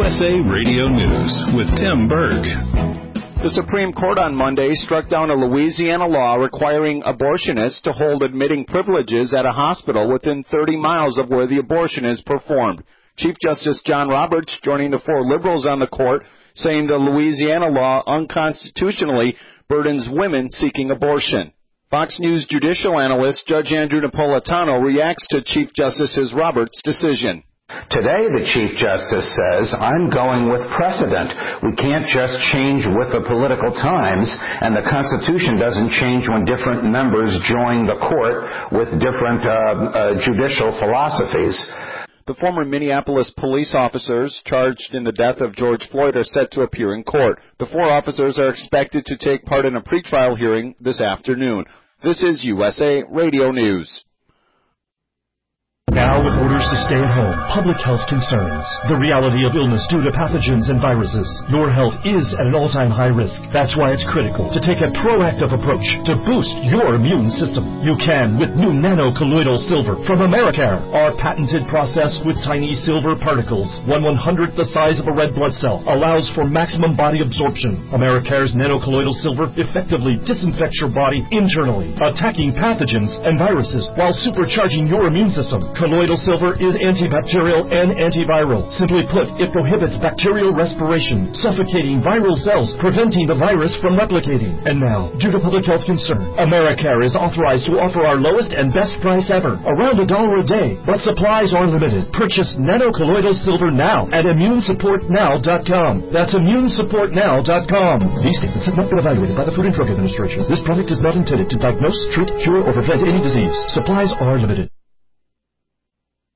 USA Radio News with Tim Berg. The Supreme Court on Monday struck down a Louisiana law requiring abortionists to hold admitting privileges at a hospital within 30 miles of where the abortion is performed. Chief Justice John Roberts joining the four liberals on the court, saying the Louisiana law unconstitutionally burdens women seeking abortion. Fox News judicial analyst Judge Andrew Napolitano reacts to Chief Justice Roberts' decision. Today, the Chief Justice says, I'm going with precedent. We can't just change with the political times, and the Constitution doesn't change when different members join the court with different judicial philosophies. The former Minneapolis police officers charged in the death of George Floyd are set to appear in court. The four officers are expected to take part in a pretrial hearing this afternoon. This is USA Radio News. Now, with orders to stay at home, public health concerns, the reality of illness due to pathogens and viruses, your health is at an all-time high risk. That's why it's critical to take a proactive approach to boost your immune system. You can with new nano-colloidal silver from Americare. Our patented process with tiny silver particles, 1/100th the size of a red blood cell, allows for maximum body absorption. Americare's nano-colloidal silver effectively disinfects your body internally, attacking pathogens and viruses while supercharging your immune system. Colloidal silver is antibacterial and antiviral. Simply put, it prohibits bacterial respiration, suffocating viral cells, preventing the virus from replicating. And now, due to public health concern, Americare is authorized to offer our lowest and best price ever, around $1 a day. But supplies are limited. Purchase nano-colloidal silver now at ImmuneSupportNow.com. That's ImmuneSupportNow.com. These statements have not been evaluated by the Food and Drug Administration. This product is not intended to diagnose, treat, cure, or prevent any disease. Supplies are limited.